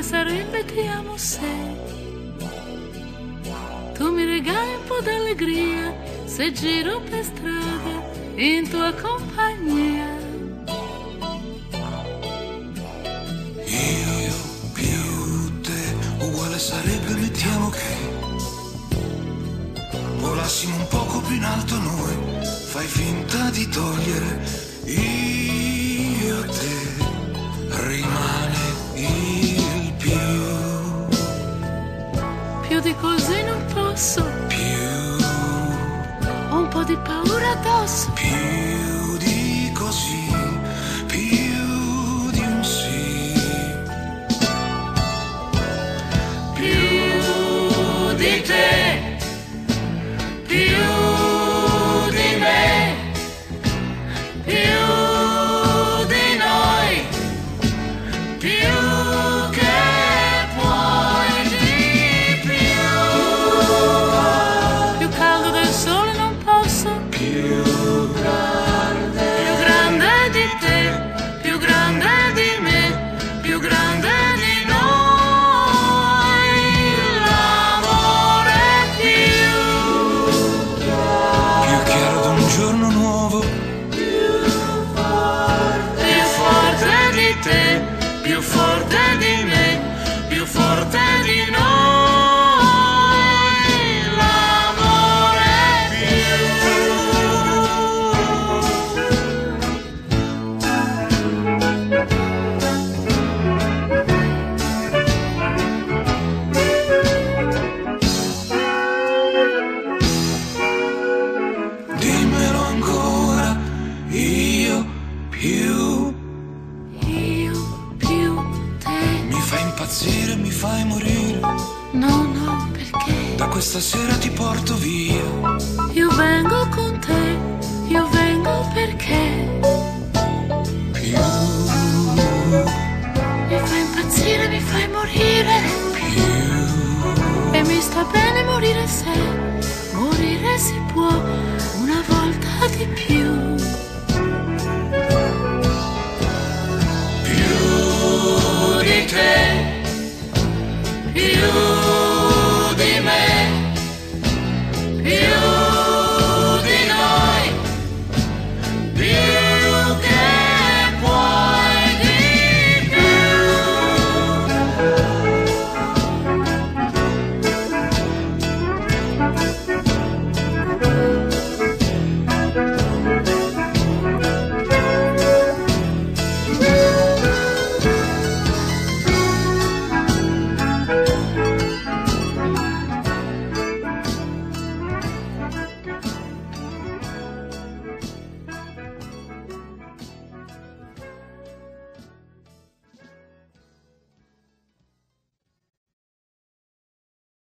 sarebbe ti amo se tu mi regali un po' d'allegria se giro per strada in tua compagnia. Io più te uguale sarebbe, mettiamo che volassimo un poco più in alto noi, fai finta di togliere, io e te rimane il più di così non posso, più ho un po' di paura addosso, più di così, più di un sì, più di te, più di me, più di noi, più che puoi di più caldo del sole non posso, più grande di te, più grande di me, più grande di noi, l'amore più chiaro d'un giorno nuovo, più forte di te, più forte di me, più forte di noi, l'amore dimmelo ancora, io più te, mi fai impazzire, mi fai morire, no, perché da questa sera ti porto via, io vengo con te, io vengo perché più mi fai impazzire, mi fai morire, più e mi sta bene morire se morire si può.